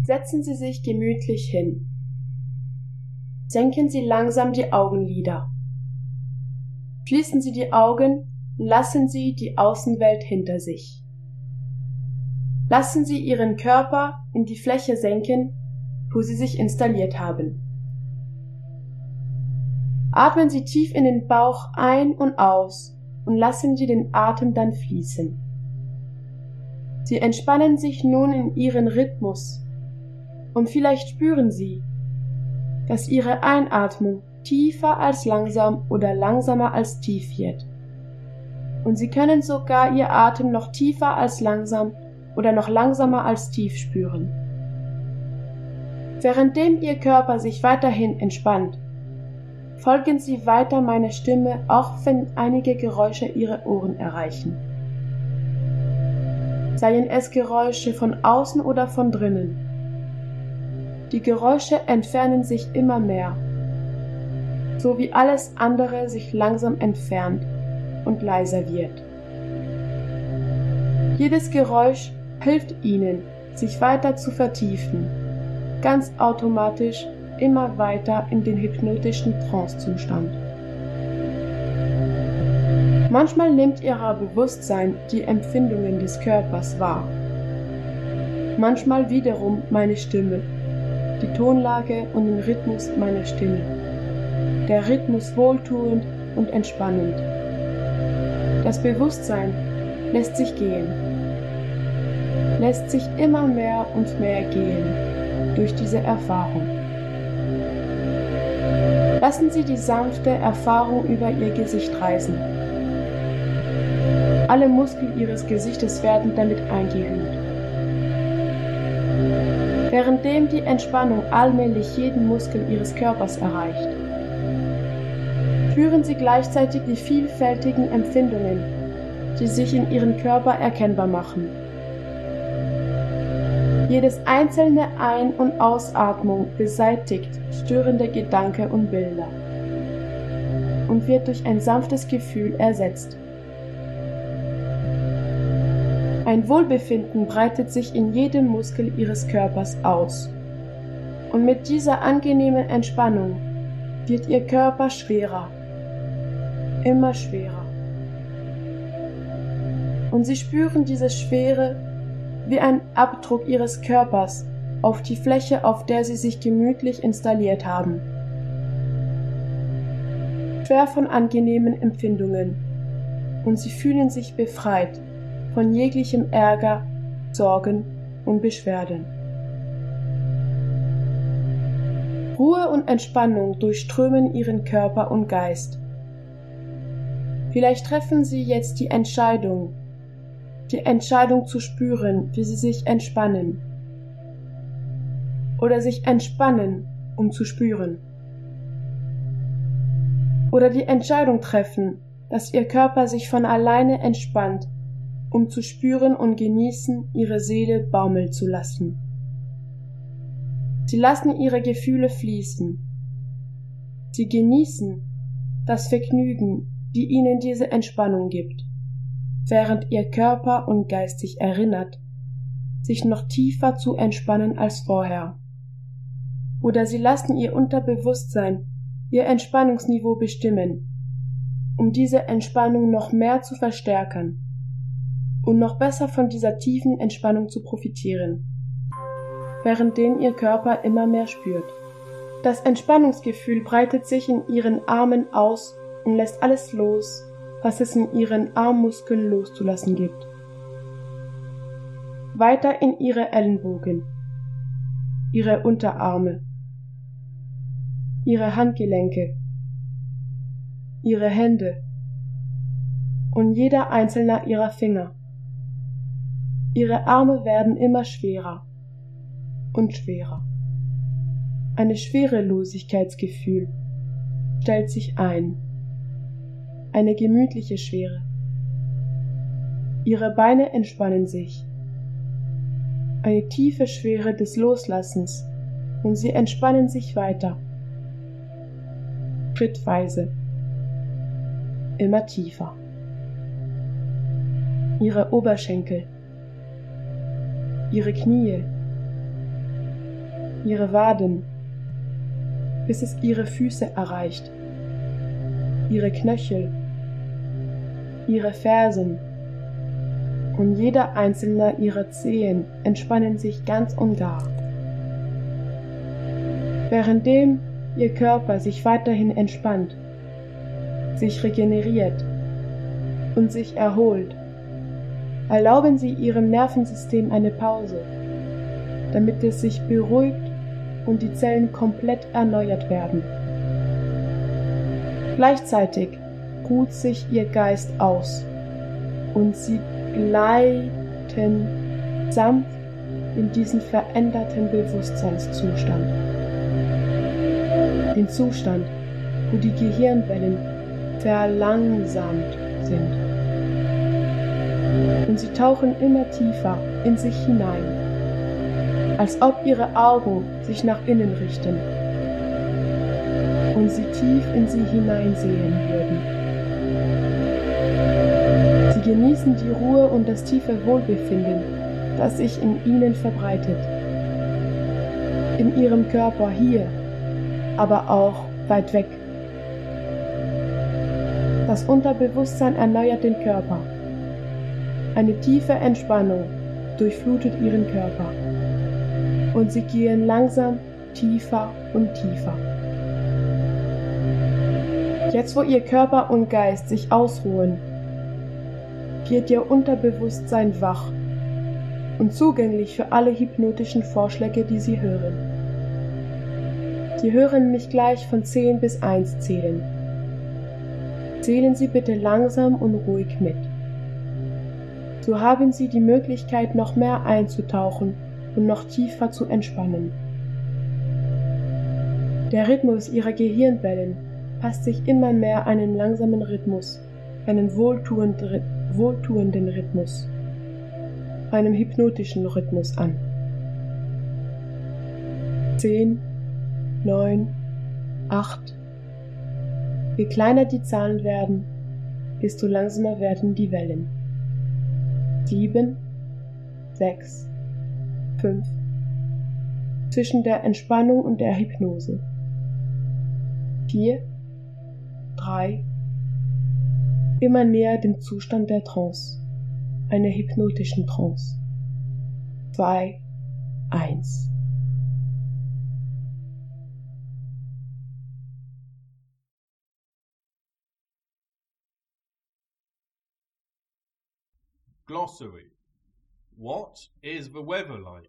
Setzen Sie sich gemütlich hin. Senken Sie langsam die Augenlider. Schließen Sie die Augen und lassen Sie die Außenwelt hinter sich. Lassen Sie Ihren Körper in die Fläche senken, wo Sie sich installiert haben. Atmen Sie tief in den Bauch ein und aus und lassen Sie den Atem dann fließen. Sie entspannen sich nun in Ihren Rhythmus und vielleicht spüren Sie, dass Ihre Einatmung tiefer als langsam oder langsamer als tief wird. Und Sie können sogar Ihr Atem noch tiefer als langsam oder noch langsamer als tief spüren. Währenddem Ihr Körper sich weiterhin entspannt, folgen Sie weiter meiner Stimme, auch wenn einige Geräusche Ihre Ohren erreichen. Seien es Geräusche von außen oder von drinnen. Die Geräusche entfernen sich immer mehr, so wie alles andere sich langsam entfernt und leiser wird. Jedes Geräusch hilft Ihnen, sich weiter zu vertiefen, ganz automatisch immer weiter in den hypnotischen Trancezustand. Manchmal nimmt Ihr Bewusstsein die Empfindungen des Körpers wahr. Manchmal wiederum meine Stimme, die Tonlage und den Rhythmus meiner Stimme. Der Rhythmus wohltuend und entspannend. Das Bewusstsein lässt sich gehen, lässt sich immer mehr und mehr gehen durch diese Erfahrung. Lassen Sie die sanfte Erfahrung über Ihr Gesicht reisen. Alle Muskeln Ihres Gesichtes werden damit eingehüllt. Währenddem die Entspannung allmählich jeden Muskel Ihres Körpers erreicht, spüren Sie gleichzeitig die vielfältigen Empfindungen, die sich in Ihrem Körper erkennbar machen. Jedes einzelne Ein- und Ausatmung beseitigt störende Gedanken und Bilder und wird durch ein sanftes Gefühl ersetzt. Ein Wohlbefinden breitet sich in jedem Muskel Ihres Körpers aus. Und mit dieser angenehmen Entspannung wird Ihr Körper schwerer, immer schwerer. Und Sie spüren diese Schwere wie ein Abdruck Ihres Körpers auf die Fläche, auf der Sie sich gemütlich installiert haben. Schwer von angenehmen Empfindungen. Und Sie fühlen sich befreit von jeglichem Ärger, Sorgen und Beschwerden. Ruhe und Entspannung durchströmen Ihren Körper und Geist. Vielleicht treffen Sie jetzt die Entscheidung zu spüren, wie Sie sich entspannen. Oder sich entspannen, um zu spüren. Oder die Entscheidung treffen, dass Ihr Körper sich von alleine entspannt, um zu spüren und genießen, Ihre Seele baumeln zu lassen. Sie lassen Ihre Gefühle fließen. Sie genießen das Vergnügen, die Ihnen diese Entspannung gibt, während Ihr Körper und Geist sich erinnert, sich noch tiefer zu entspannen als vorher. Oder Sie lassen Ihr Unterbewusstsein Ihr Entspannungsniveau bestimmen, um diese Entspannung noch mehr zu verstärken und noch besser von dieser tiefen Entspannung zu profitieren, währenddem Ihr Körper immer mehr spürt. Das Entspannungsgefühl breitet sich in Ihren Armen aus und lässt alles los, was es in Ihren Armmuskeln loszulassen gibt. Weiter in Ihre Ellenbogen, Ihre Unterarme, Ihre Handgelenke, Ihre Hände und jeder einzelne Ihrer Finger. Ihre Arme werden immer schwerer und schwerer. Ein Schwerelosigkeitsgefühl stellt sich ein. Eine gemütliche Schwere. Ihre Beine entspannen sich. Eine tiefe Schwere des Loslassens und sie entspannen sich weiter. Schrittweise. Immer tiefer. Ihre Oberschenkel. Ihre Knie, ihre Waden, bis es ihre Füße erreicht, ihre Knöchel, ihre Fersen, und jeder einzelne ihrer Zehen entspannen sich ganz und gar. Währenddem ihr Körper sich weiterhin entspannt, sich regeneriert und sich erholt, erlauben Sie Ihrem Nervensystem eine Pause, damit es sich beruhigt und die Zellen komplett erneuert werden. Gleichzeitig ruht sich Ihr Geist aus und Sie gleiten sanft in diesen veränderten Bewusstseinszustand. Den Zustand, wo die Gehirnwellen verlangsamt sind. Und Sie tauchen immer tiefer in sich hinein, als ob Ihre Augen sich nach innen richten und Sie tief in sie hineinsehen würden. Sie genießen die Ruhe und das tiefe Wohlbefinden, das sich in Ihnen verbreitet. In Ihrem Körper hier, aber auch weit weg. Das Unterbewusstsein erneuert den Körper. Eine tiefe Entspannung durchflutet Ihren Körper. Und Sie gehen langsam tiefer und tiefer. Jetzt, wo Ihr Körper und Geist sich ausruhen, wird Ihr Unterbewusstsein wach und zugänglich für alle hypnotischen Vorschläge, die Sie hören. Sie hören mich gleich von 10 bis 1 zählen. Zählen Sie bitte langsam und ruhig mit. So haben Sie die Möglichkeit, noch mehr einzutauchen und noch tiefer zu entspannen. Der Rhythmus Ihrer Gehirnwellen passt sich immer mehr einen langsamen Rhythmus, einen wohltuenden Rhythmus, einem hypnotischen Rhythmus an. 10, 9, 8. Je kleiner die Zahlen werden, desto langsamer werden die Wellen. 7, 6, 5. Zwischen der Entspannung und der Hypnose. 4, 3. Immer näher dem Zustand der Trance, einer hypnotischen Trance. 2, 1. Glossary. What is the weather like?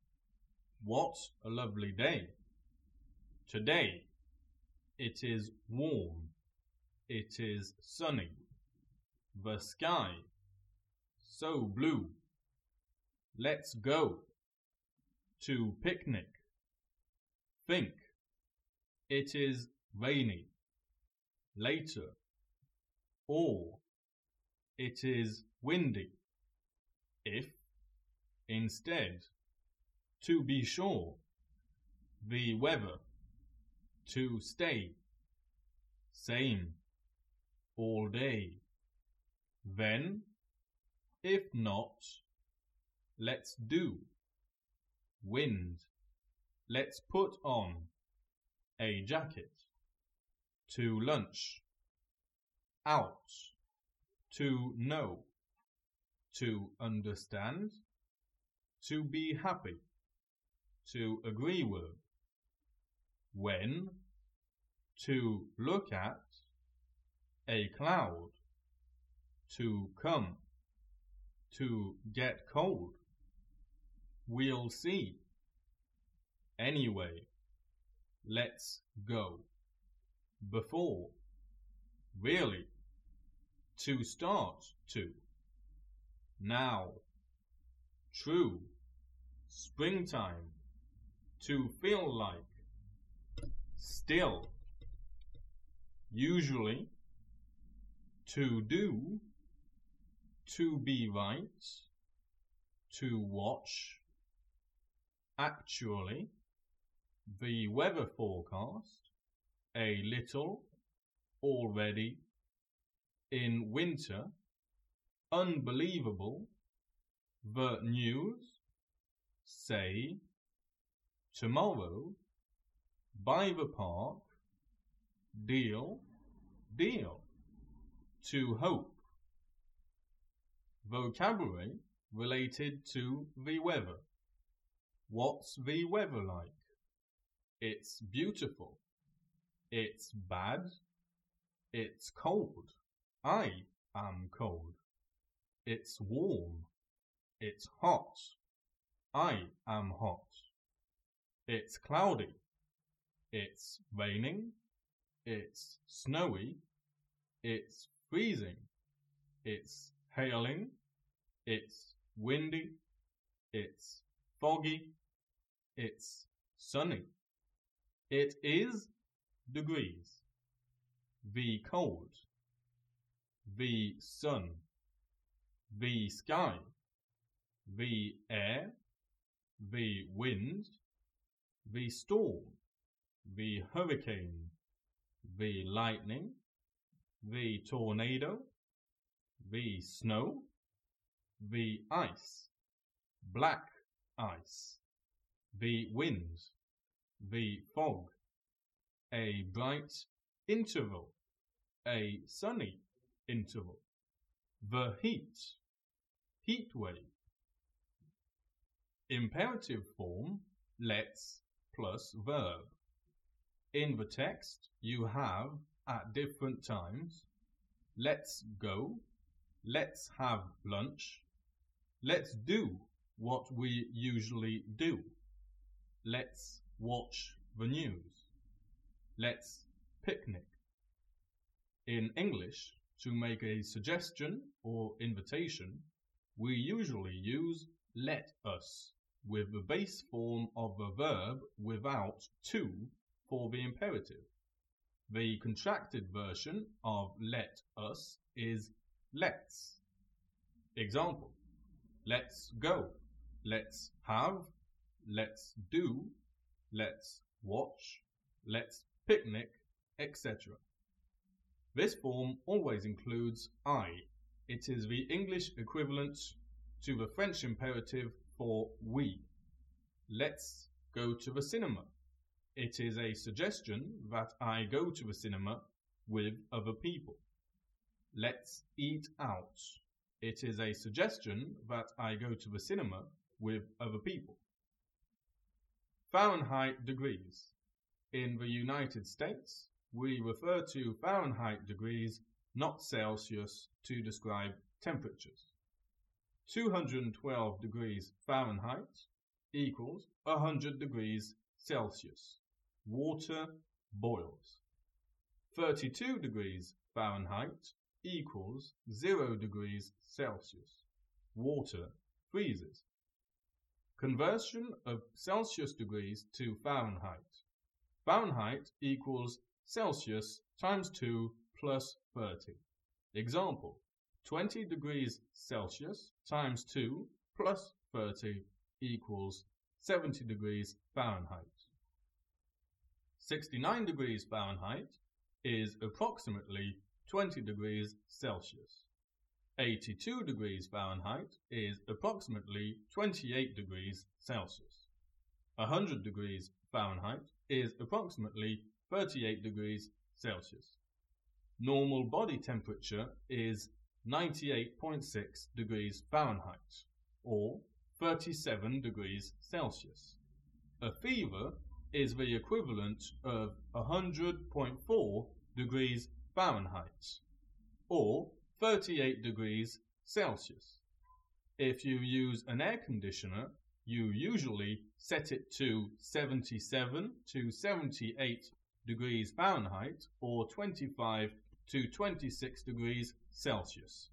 What a lovely day. Today, it is warm. It is sunny. The sky, so blue. Let's go to picnic. Think, it is rainy. Later, or it is windy. If, instead, to be sure, the weather, to stay, same, all day. Then, if not, let's do. Wind, let's put on a jacket. To lunch, out, to know, to understand, to be happy, to agree with. When, to look at a cloud. To come, to get cold. We'll see. Anyway, let's go. Before, really, to start to. Now, true, springtime, to feel like. Still, usually, to do, to be right, to watch. Actually, the weather forecast, a little, already, in winter, unbelievable, the news, say, tomorrow, by the park, deal, deal, to hope. Vocabulary related to the weather. What's the weather like? It's beautiful. It's bad. It's cold. I am cold. It's warm. It's hot. I am hot. It's cloudy. It's raining. It's snowy. It's freezing. It's hailing. It's windy. It's foggy. It's sunny. It is degrees. The cold. The sun. The sky. The air. The wind. The storm. The hurricane. The lightning. The tornado. The snow. The ice. Black ice. The wind. The fog. A bright interval. A sunny interval. The heat. Heat wave. Imperative form, let's plus verb. In the text, you have, at different times, let's go, let's have lunch, let's do what we usually do, let's watch the news, let's picnic. In English, to make a suggestion or invitation, we usually use let us with the base form of the verb without to for the imperative. The contracted version of let us is let's. Example: let's go, let's have, let's do, let's watch, let's picnic, etc. This form always includes I. It is the English equivalent to the French imperative for we. Let's go to the cinema. It is a suggestion that I go to the cinema with other people. Let's eat out. It is a suggestion that I go to the cinema with other people. Fahrenheit degrees. In the United States, we refer to Fahrenheit degrees, not Celsius, to describe temperatures. 212 degrees Fahrenheit equals 100 degrees Celsius. Water boils. 32 degrees Fahrenheit equals 0 degrees Celsius. Water freezes. Conversion of Celsius degrees to Fahrenheit. Fahrenheit equals Celsius times 2 plus 30. Example: 20 degrees Celsius times 2 plus 30 equals 70 degrees Fahrenheit. 69 degrees Fahrenheit is approximately 20 degrees Celsius. 82 degrees Fahrenheit is approximately 28 degrees Celsius. 100 degrees Fahrenheit is approximately 38 degrees Celsius. Normal body temperature is 98.6 degrees Fahrenheit, or 37 degrees Celsius. A fever is the equivalent of 100.4 degrees Fahrenheit, or 38 degrees Celsius. If you use an air conditioner, you usually set it to 77 to 78 degrees Fahrenheit, or 25 to 26 degrees Celsius.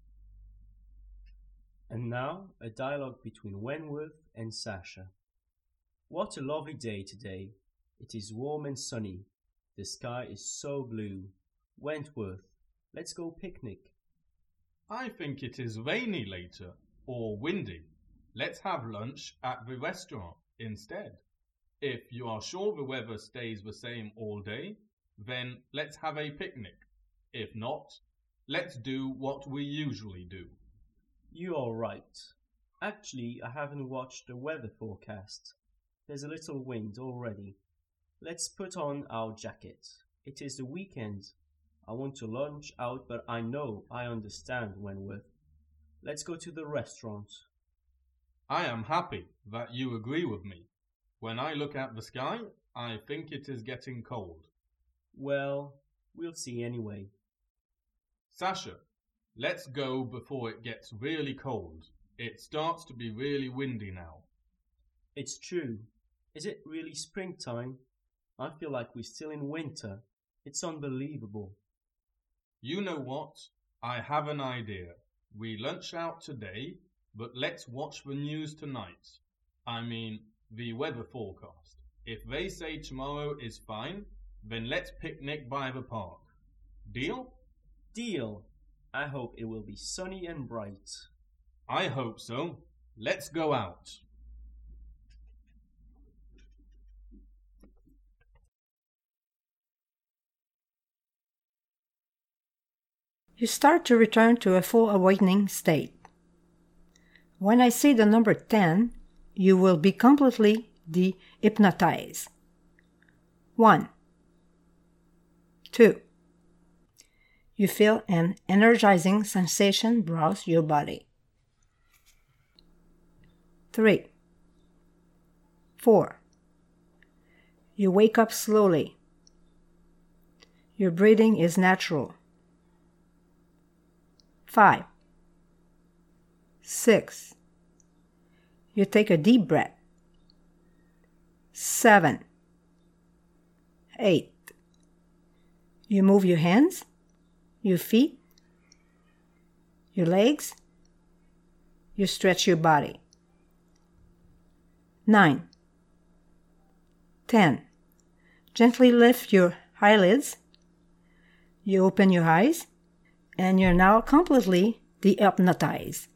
And now, a dialogue between Wentworth and Sasha. What a lovely day today. It is warm and sunny. The sky is so blue. Wentworth, let's go picnic. I think it is rainy later, or windy. Let's have lunch at the restaurant instead. If you are sure the weather stays the same all day, then let's have a picnic. If not, let's do what we usually do. You are right. Actually, I haven't watched the weather forecast. There's a little wind already. Let's put on our jacket. It is the weekend. I want to lunch out, but I know I understand Wentworth. Let's go to the restaurant. I am happy that you agree with me. When I look at the sky, I think it is getting cold. Well, we'll see anyway. Sasha, let's go before it gets really cold. It starts to be really windy now. It's true. Is it really springtime? I feel like we're still in winter. It's unbelievable. You know what? I have an idea. We lunch out today, but let's watch the news tonight. I mean, the weather forecast. If they say tomorrow is fine, then let's picnic by the park. Deal? Deal. I hope it will be sunny and bright. I hope so. Let's go out. You start to return to a full awakening state. When I say the number 10, you will be completely de-hypnotized. 1, 2. You feel an energizing sensation browse your body. 3, 4. You wake up slowly. Your breathing is natural. 5, 6. You take a deep breath. 7, 8. You move your hands, your feet, your legs. You stretch your body. 9, 10. Gently lift your eyelids. You open your eyes, and you're now completely de-hypnotized.